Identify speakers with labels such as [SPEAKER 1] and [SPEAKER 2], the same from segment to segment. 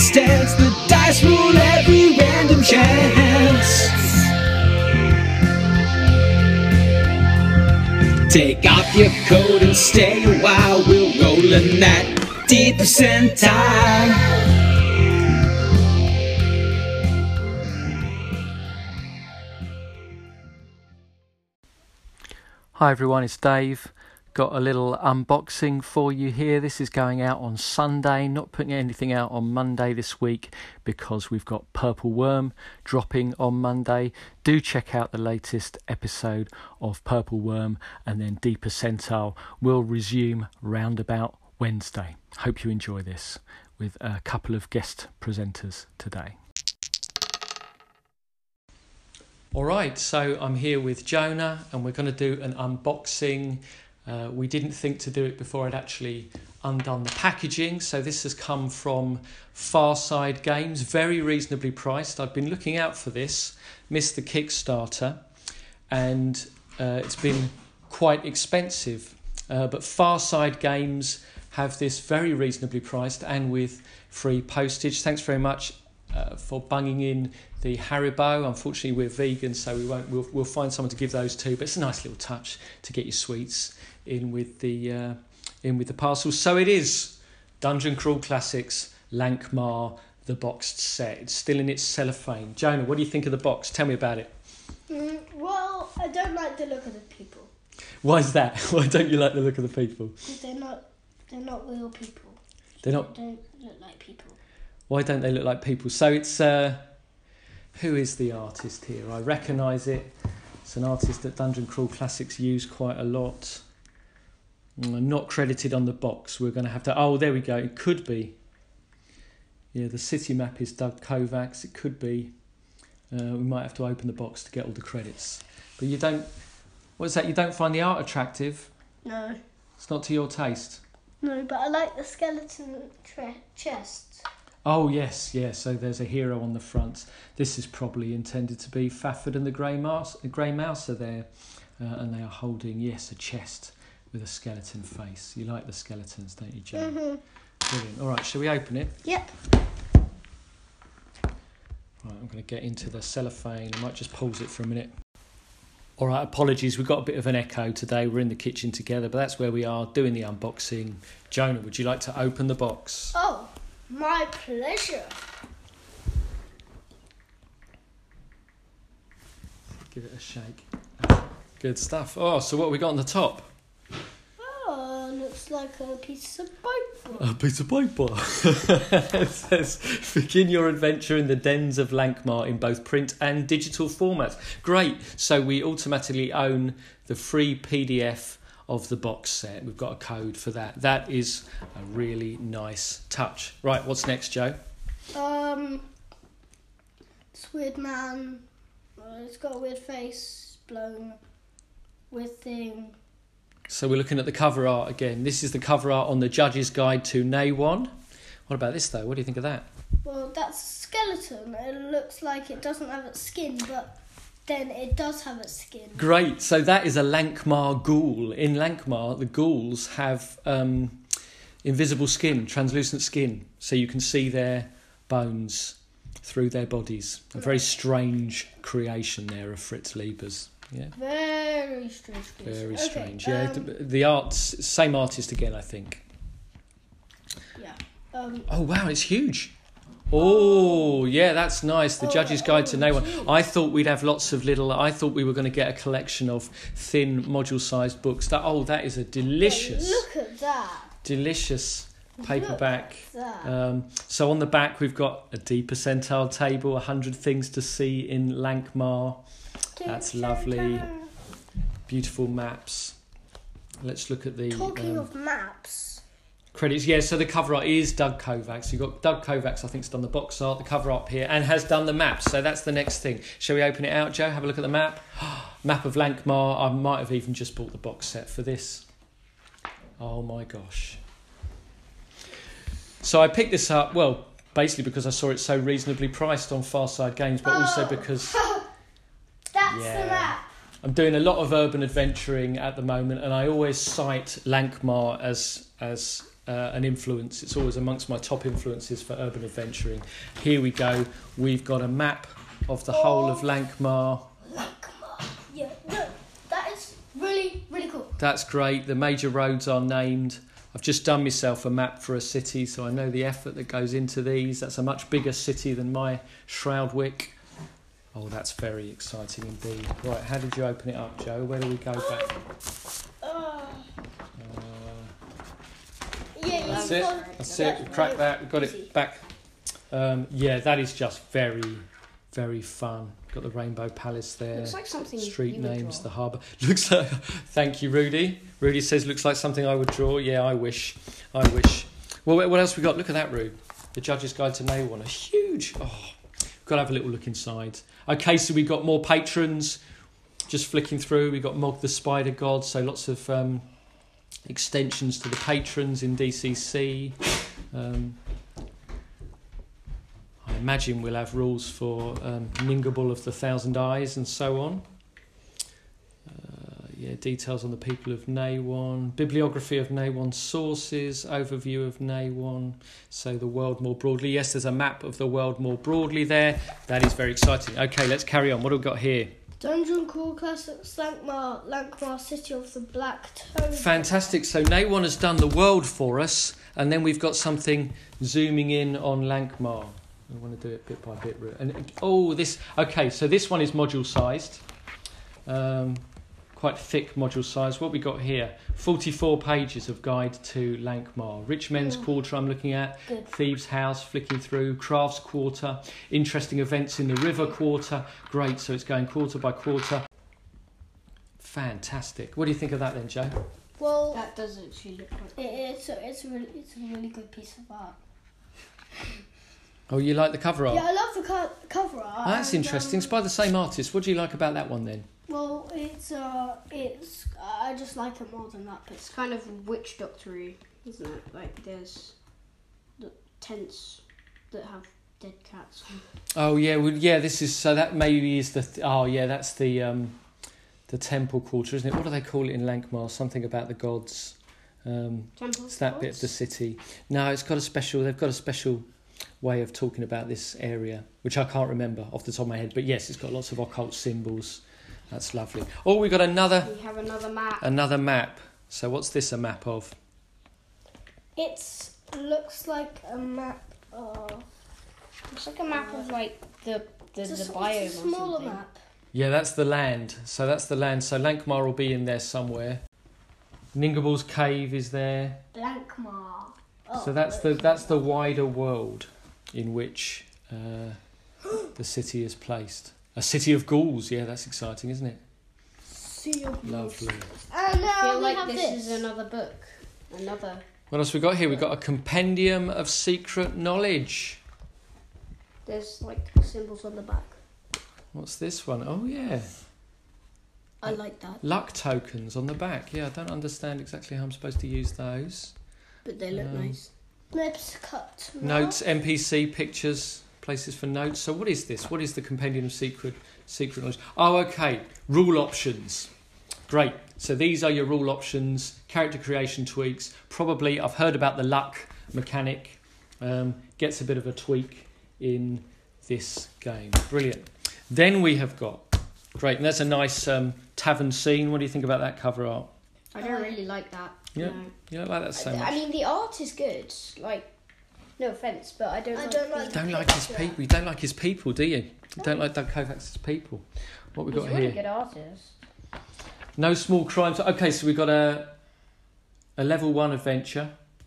[SPEAKER 1] stance. The dice rule every random chance. Take off your coat and stay a while. We're rolling that deep percentile.
[SPEAKER 2] Hi everyone, it's Dave. Got a little unboxing for you here. This is going out on Sunday, not putting anything out on Monday this week because we've got Purple Worm dropping on Monday. Do check out the latest episode of Purple Worm, and then Deep Percentile will resume round about Wednesday. Hope you enjoy this with a couple of guest presenters today. Alright, so I'm here with Jonah and we're going to do an unboxing. We didn't think to do it before I'd actually undone the packaging, so this has come from Farside Games, very reasonably priced. I've been looking out for this, missed the Kickstarter, and it's been quite expensive. But Farside Games have this very reasonably priced and with free postage. Thanks very much for bunging in the Haribo. Unfortunately, we're vegan, so we'll find someone to give those to. But it's a nice little touch to get your sweets in with the parcel. So it is Dungeon Crawl Classics Lankhmar, the boxed set. It's still in its cellophane. Jonah, what do you think of the box? Tell me about it.
[SPEAKER 3] Well, I don't like the look of the people.
[SPEAKER 2] Why is that? Why don't you like the look of the people?
[SPEAKER 3] Because they're not real people.
[SPEAKER 2] They don't
[SPEAKER 3] look like people.
[SPEAKER 2] Why don't they look like people? So it's who is the artist here? I recognise it. It's an artist that Dungeon Crawl Classics use quite a lot. Not credited on the box. We're going to have to... Oh, there we go. It could be. Yeah, the city map is Doug Kovacs. It could be. We might have to open the box to get all the credits. But you don't... What's that? You don't find the art attractive?
[SPEAKER 3] No.
[SPEAKER 2] It's not to your taste?
[SPEAKER 3] No, but I like the skeleton chest.
[SPEAKER 2] Oh, yes, yeah. So there's a hero on the front. This is probably intended to be Fafford and the Grey Mouse are there. And they are holding, yes, a chest with a skeleton face. You like the skeletons, don't you, Joe?
[SPEAKER 3] Mm-hmm.
[SPEAKER 2] Brilliant. All right, shall we open it?
[SPEAKER 3] Yep.
[SPEAKER 2] Right, I'm going to get into the cellophane. I might just pause it for a minute. All right, apologies. We've got a bit of an echo today. We're in the kitchen together, but that's where we are doing the unboxing. Jonah, would you like to open the box?
[SPEAKER 3] Oh, my pleasure.
[SPEAKER 2] Give it a shake. Good stuff. Oh, so what have we got on the top?
[SPEAKER 3] Oh, looks like a piece of paper.
[SPEAKER 2] A piece of paper. It says, begin your adventure in the dens of Lankhmar in both print and digital formats. Great. So we automatically own the free PDF of the box set. We've got a code for that. That is a really nice touch. Right, what's next, Joe?
[SPEAKER 3] It's weird man. It's got a weird face, blown, weird thing.
[SPEAKER 2] So we're looking at the cover art again. This is the cover art on the Judge's Guide to Naywan. What about this, though? What do you think of that?
[SPEAKER 3] Well, that's a skeleton. It looks like it doesn't have its skin, but then it does have its skin.
[SPEAKER 2] Great. So that is a Lankhmar ghoul. In Lankhmar, the ghouls have invisible skin, translucent skin, so you can see their bones through their bodies. A very strange creation there of Fritz Lieber's. Yeah.
[SPEAKER 3] Very strange.
[SPEAKER 2] Very
[SPEAKER 3] Okay,
[SPEAKER 2] strange. Yeah, the art's same artist again, I think.
[SPEAKER 3] Yeah.
[SPEAKER 2] Oh wow, it's huge. Oh yeah, that's nice. The Judge's Guide to Naywan. I thought we'd have lots of little. I thought we were going to get a collection of thin module-sized books. That is a delicious.
[SPEAKER 3] Look at that.
[SPEAKER 2] Delicious paperback.
[SPEAKER 3] Look at that.
[SPEAKER 2] So on the back we've got a Deep Percentile table, 100 things to see in Lankhmar. That's lovely. Beautiful maps. Let's look at the
[SPEAKER 3] Talking of maps.
[SPEAKER 2] credits. Yeah, so the cover art is Doug Kovacs. You've got Doug Kovacs, I think, has done the box art, the cover art here, and has done the maps. So that's the next thing. Shall we open it out, Joe? Have a look at the map. Map of Lankhmar. I might have even just bought the box set for this. Oh my gosh. So I picked this up, well, basically because I saw it so reasonably priced on Farside Games, but also because...
[SPEAKER 3] That's the map.
[SPEAKER 2] I'm doing a lot of urban adventuring at the moment, and I always cite Lankhmar as an influence. It's always amongst my top influences for urban adventuring. Here we go. We've got a map of the whole of Lankhmar.
[SPEAKER 3] Lankhmar. Yeah, no, that is really, really cool.
[SPEAKER 2] That's great. The major roads are named. I've just done myself a map for a city, so I know the effort that goes into these. That's a much bigger city than my Shroudwick. Oh, that's very exciting indeed. Right, how did you open it up, Joe? Where do we go back?
[SPEAKER 3] Yeah,
[SPEAKER 2] That's it. That's it. We've cracked that. We've got it back. Yeah, that is just very, very fun. Got the Rainbow Palace there.
[SPEAKER 4] Looks like something
[SPEAKER 2] Street
[SPEAKER 4] you would
[SPEAKER 2] names,
[SPEAKER 4] draw.
[SPEAKER 2] the harbour. Looks like. Thank you, Rudy. Rudy says looks like something I would draw. Yeah, I wish. I wish. Well, what else we got? Look at that, Rude. The Judge's Guide to Naywon. A huge. Oh, we've got to have a little look inside. Okay, so we got more patrons. Just flicking through, we got Mog the Spider God. So lots of extensions to the patrons in DCC. I imagine we'll have rules for Ningable of the Thousand Eyes and so on. Yeah, details on the people of Naywon, bibliography of Naywon sources, overview of Naywon, so the world more broadly. Yes, there's a map of the world more broadly there. That is very exciting. Okay, let's carry on. What have we got here?
[SPEAKER 3] Dungeon Crawl Classics, Lankhmar City of the Black Toad.
[SPEAKER 2] Fantastic. So Naywon has done the world for us, and then we've got something zooming in on Lankhmar. I want to do it bit by bit. And oh, this. Okay, so this one is module sized. Quite thick module size. What we got here? 44 pages of guide to Lankhmar. Rich Men's Quarter I'm looking at.
[SPEAKER 3] Good.
[SPEAKER 2] Thieves' House, flicking through. Crafts Quarter. Interesting events in the River Quarter. Great, so it's going quarter by quarter. Fantastic. What do you think of that then, Joe?
[SPEAKER 3] Well,
[SPEAKER 4] That does actually look like
[SPEAKER 3] it's a really good piece of art.
[SPEAKER 2] Oh, you like the cover art?
[SPEAKER 3] Yeah, I love the cover art.
[SPEAKER 2] Oh, that's interesting. It's by the same artist. What do you like about that one then?
[SPEAKER 3] Well, it's I just like it more than that
[SPEAKER 4] it's
[SPEAKER 3] picture.
[SPEAKER 4] kind of witch doctor-y, isn't it? Like there's the tents that have dead cats.
[SPEAKER 2] Oh yeah, well yeah. This is so that maybe is the. Oh yeah, that's the temple quarter, isn't it? What do they call it in Lankhmar? Something about the gods.
[SPEAKER 4] Temple
[SPEAKER 2] It's that bit of the city. No, it's got a special. They've got a special way of talking about this area, which I can't remember off the top of my head. But yes, it's got lots of occult symbols. That's lovely. Oh, we got another
[SPEAKER 4] We have another map.
[SPEAKER 2] map. So what's this a map of?
[SPEAKER 3] It looks like a map of.
[SPEAKER 4] It's like a map of like the
[SPEAKER 3] It's a
[SPEAKER 4] biome or
[SPEAKER 3] smaller
[SPEAKER 4] something.
[SPEAKER 3] map.
[SPEAKER 2] Yeah, that's the land. So that's the land. So Lankhmar will be in there somewhere. Ningable's cave is there.
[SPEAKER 3] Lankhmar.
[SPEAKER 2] So that's the wider world in which the city is placed. A city of ghouls. Yeah, that's exciting, isn't it?
[SPEAKER 3] Sea of
[SPEAKER 2] Lovely.
[SPEAKER 3] And
[SPEAKER 4] I
[SPEAKER 3] now
[SPEAKER 4] feel
[SPEAKER 3] we
[SPEAKER 4] like
[SPEAKER 3] have
[SPEAKER 4] this is another book. Another.
[SPEAKER 2] What else we got here? We got a compendium of secret knowledge.
[SPEAKER 4] There's like symbols on the back.
[SPEAKER 2] What's this one? Oh yeah,
[SPEAKER 4] I like that,
[SPEAKER 2] luck tokens on the back. Yeah, I don't understand exactly how I'm supposed to use those.
[SPEAKER 4] but they look nice.
[SPEAKER 3] Let's cut.
[SPEAKER 2] Notes, NPC pictures, places for notes. So what is this? What is the compendium of secret knowledge? Oh, okay. Rule options. Great. So these are your rule options, character creation tweaks. Probably I've heard about the luck mechanic. Gets a bit of a tweak in this game. Brilliant. Then we have got great, and there's a nice tavern scene. What do you think about that cover art?
[SPEAKER 4] I don't really like that.
[SPEAKER 2] Yeah.
[SPEAKER 4] No.
[SPEAKER 2] You don't like that so much.
[SPEAKER 4] I mean, the art is good. Like, no offense, but I don't.
[SPEAKER 3] I
[SPEAKER 4] like
[SPEAKER 3] don't
[SPEAKER 4] the-
[SPEAKER 3] like
[SPEAKER 2] You don't like his people. You don't like his people, do you? You don't like Doug Kovacs's people. What we
[SPEAKER 4] He's
[SPEAKER 2] got
[SPEAKER 4] a really
[SPEAKER 2] here?
[SPEAKER 4] good artist.
[SPEAKER 2] No small crimes. Okay, so we've got a level 1 adventure.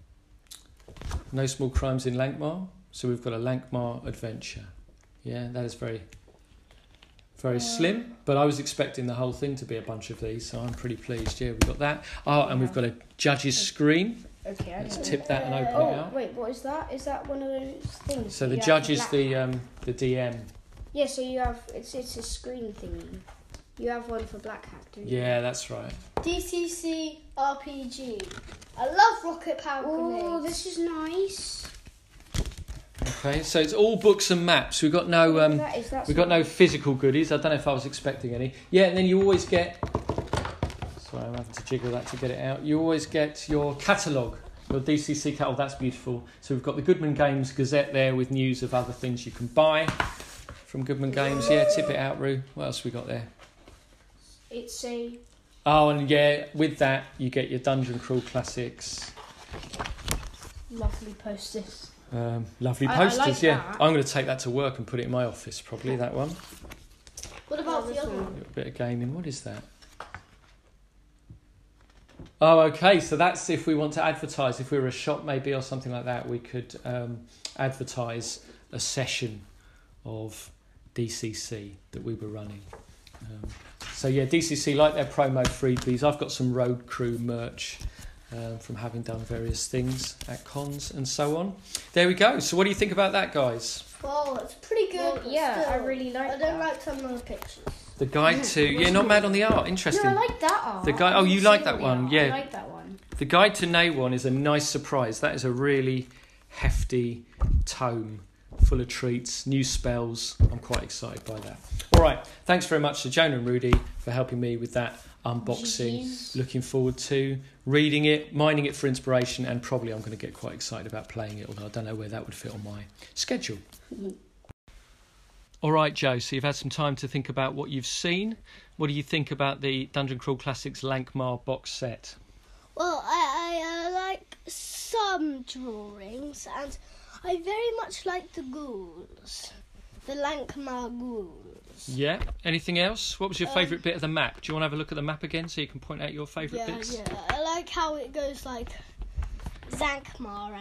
[SPEAKER 2] No small crimes in Lankhmar. So we've got a Lankhmar adventure. Yeah, that is very, very slim. But I was expecting the whole thing to be a bunch of these, so I'm pretty pleased. Yeah, we've got that. Oh, and we've got a judge's screen.
[SPEAKER 4] Okay. I
[SPEAKER 2] Let's
[SPEAKER 4] don't
[SPEAKER 2] tip that and open it
[SPEAKER 4] Oh
[SPEAKER 2] out.
[SPEAKER 4] wait, what is that? Is that one of those things?
[SPEAKER 2] So
[SPEAKER 4] that
[SPEAKER 2] the
[SPEAKER 4] you
[SPEAKER 2] judge
[SPEAKER 4] have
[SPEAKER 2] is
[SPEAKER 4] black-
[SPEAKER 2] the DM.
[SPEAKER 4] Yeah, so you have it's a screen thingy. You have one for Black Hat, don't you?
[SPEAKER 2] Yeah, that's right.
[SPEAKER 3] DCC RPG. I love rocket power
[SPEAKER 4] Oh,
[SPEAKER 3] grenades.
[SPEAKER 4] this is nice.
[SPEAKER 2] Okay, so it's all books and maps. We've got no
[SPEAKER 4] That's
[SPEAKER 2] we've got no physical goodies. I don't know if I was expecting any. Yeah, and then you always get. Sorry, I'm having to jiggle that to get it out. You always get your catalogue Your DCC cat. Oh, that's beautiful. So we've got the Goodman Games Gazette there with news of other things you can buy from Goodman Games. Yeah, tip it out, Roo. What else we got there?
[SPEAKER 4] It's a...
[SPEAKER 2] Oh, and yeah, with that you get your Dungeon Crawl Classics.
[SPEAKER 4] Lovely posters.
[SPEAKER 2] Lovely
[SPEAKER 4] I
[SPEAKER 2] posters,
[SPEAKER 4] like
[SPEAKER 2] yeah.
[SPEAKER 4] that.
[SPEAKER 2] I'm going to take that to work and put it in my office, probably, that one.
[SPEAKER 3] What about
[SPEAKER 4] this
[SPEAKER 3] the other
[SPEAKER 4] one?
[SPEAKER 2] A
[SPEAKER 3] one?
[SPEAKER 2] little bit of gaming. What is that? Oh, okay. So that's if we want to advertise. If we were a shop maybe or something like that, we could advertise a session of DCC that we were running. So yeah, DCC like their promo freebies. I've got some Road Crew merch from having done various things at cons and so on. There we go. So what do you think about that, guys?
[SPEAKER 3] Well, it's pretty good.
[SPEAKER 4] Well,
[SPEAKER 3] but
[SPEAKER 4] yeah, I
[SPEAKER 3] still,
[SPEAKER 4] really like
[SPEAKER 3] I don't
[SPEAKER 4] that.
[SPEAKER 3] like some of the pictures.
[SPEAKER 2] The guide to... Yeah, not mad on the art. Interesting.
[SPEAKER 4] No, I like that art.
[SPEAKER 2] The guy- oh,
[SPEAKER 4] I'm
[SPEAKER 2] you like that
[SPEAKER 4] serious.
[SPEAKER 2] one, yeah.
[SPEAKER 4] I like that one.
[SPEAKER 2] The Guide to Naywon is a nice surprise. That is a really hefty tome full of treats, new spells. I'm quite excited by that. All right, thanks very much to Jonah and Rudy for helping me with that unboxing.
[SPEAKER 4] Jeez.
[SPEAKER 2] Looking forward to reading it, mining it for inspiration, and probably I'm going to get quite excited about playing it, although I don't know where that would fit on my schedule. All right, Joe, so you've had some time to think about what you've seen. What do you think about the Dungeon Crawl Classics Lankmar box set?
[SPEAKER 3] Well, I like some drawings, and I very much like the ghouls, the Lankmar ghouls.
[SPEAKER 2] Yeah. Anything else? What was your favourite bit of the map? Do you want to have a look at the map again so you can point out your favourite
[SPEAKER 3] Yeah,
[SPEAKER 2] bits?
[SPEAKER 3] yeah. I like how it goes like Zankmar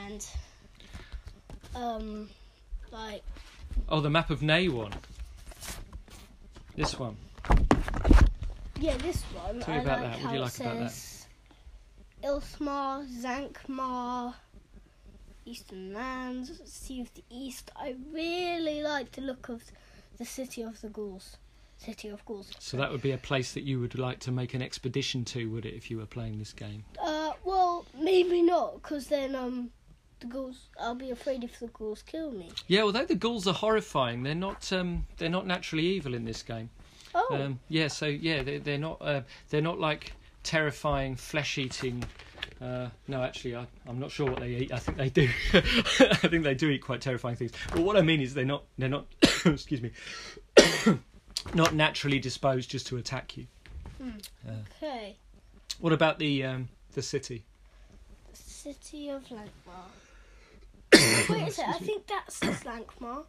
[SPEAKER 3] and like
[SPEAKER 2] Oh, the map of Naywon. This one.
[SPEAKER 3] yeah, this one.
[SPEAKER 2] Tell me
[SPEAKER 3] I
[SPEAKER 2] about
[SPEAKER 3] like
[SPEAKER 2] that. What
[SPEAKER 3] how
[SPEAKER 2] do you
[SPEAKER 3] it
[SPEAKER 2] like about that?
[SPEAKER 3] says Ilthmar, Zankmar, Eastern Lands, Sea of the East. I really like the look of the City of the Ghouls. City of Ghouls.
[SPEAKER 2] So that would be a place that you would like to make an expedition to, would it, if you were playing this game?
[SPEAKER 3] Well, maybe not, because then the ghouls. I'll be afraid if the ghouls kill me.
[SPEAKER 2] Yeah, although the ghouls are horrifying, they're not naturally evil in this game.
[SPEAKER 3] Oh.
[SPEAKER 2] Yeah, so yeah, they're not like terrifying flesh-eating. No, actually, I'm not sure what they eat. I think they do. I think they do eat quite terrifying things. But what I mean is they're not. Excuse me. Not naturally disposed just to attack you.
[SPEAKER 3] Okay.
[SPEAKER 2] What about the city?
[SPEAKER 3] The City of Lankmar. Wait a second, I think that says Lankmar.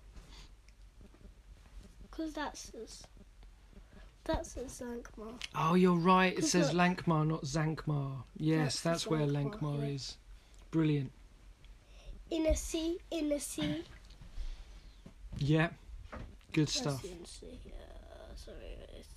[SPEAKER 3] Because that says Lankmar.
[SPEAKER 2] Oh, you're right. It
[SPEAKER 3] 'Cause
[SPEAKER 2] says
[SPEAKER 3] look-
[SPEAKER 2] Lankmar, not Zankmar. Yes, that's where
[SPEAKER 3] Lankmar,
[SPEAKER 2] Lankmar
[SPEAKER 3] yeah.
[SPEAKER 2] is. Brilliant.
[SPEAKER 3] Inner Sea.
[SPEAKER 2] Yeah, good
[SPEAKER 3] That's
[SPEAKER 2] stuff.
[SPEAKER 3] the Inner Sea. Sorry,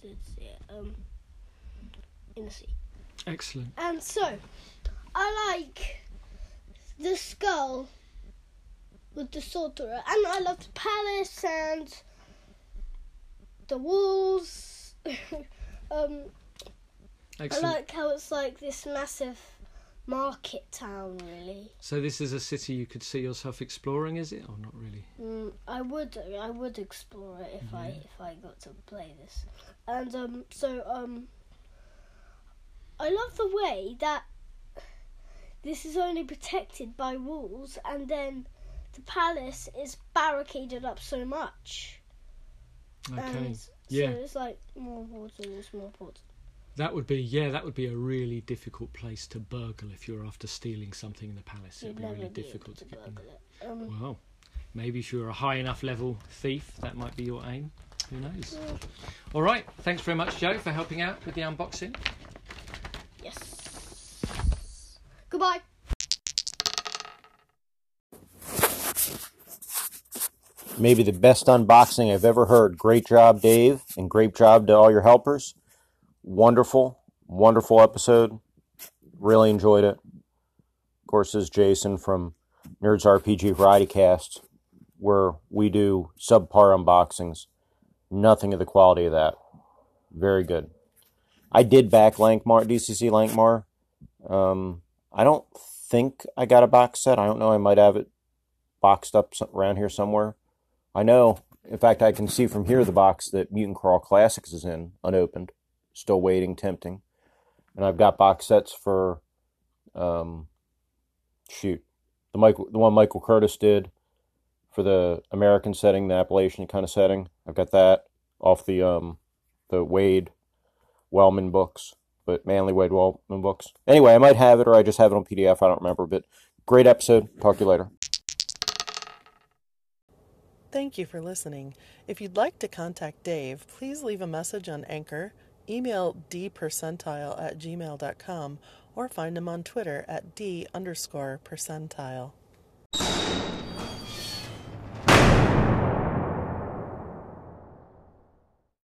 [SPEAKER 3] Inner Sea.
[SPEAKER 2] Excellent.
[SPEAKER 3] And so, I like the skull with the sword through it, and I love the palace and the walls. I
[SPEAKER 2] Excellent.
[SPEAKER 3] like how it's like this massive market town, really.
[SPEAKER 2] So this is a city you could see yourself exploring, is it? Or not really?
[SPEAKER 3] I would explore it if I got to play this, and I love the way that this is only protected by walls, and then the palace is barricaded up so much.
[SPEAKER 2] Okay.
[SPEAKER 3] And so
[SPEAKER 2] Yeah.
[SPEAKER 3] it's like more walls, more ports.
[SPEAKER 2] That would be a really difficult place to burgle if you're after stealing something in the palace. It'd
[SPEAKER 3] You'd
[SPEAKER 2] be
[SPEAKER 3] never
[SPEAKER 2] really
[SPEAKER 3] be able
[SPEAKER 2] difficult
[SPEAKER 3] to
[SPEAKER 2] to get in.
[SPEAKER 3] burgle it.
[SPEAKER 2] Well, maybe if you're a high enough level thief, that might be your aim. Who knows?
[SPEAKER 3] Yeah.
[SPEAKER 2] All right. Thanks very much, Joe, for helping out with the unboxing.
[SPEAKER 3] Yes. Goodbye.
[SPEAKER 5] Maybe the best unboxing I've ever heard. Great job, Dave, and great job to all your helpers. Wonderful, wonderful episode. Really enjoyed it. Of course, this is Jason from Nerds RPG Variety Cast, where we do subpar unboxings. Nothing of the quality of that. Very good. I did back Lankmar, DCC Lankmar. I don't think I got a box set. I don't know. I might have it boxed up around here somewhere. I know, in fact, I can see from here the box that Mutant Crawl Classics is in, unopened. Still waiting, tempting. And I've got box sets for the one Michael Curtis did for the American setting, the Appalachian kind of setting. I've got that off the Wade Wellman books, but Manly Wade Wellman books. Anyway, I might have it, or I just have it on PDF. I don't remember, but great episode. Talk to you later.
[SPEAKER 6] Thank you for listening. If you'd like to contact Dave, please leave a message on Anchor, email dpercentile@gmail.com, or find him on Twitter at d_percentile.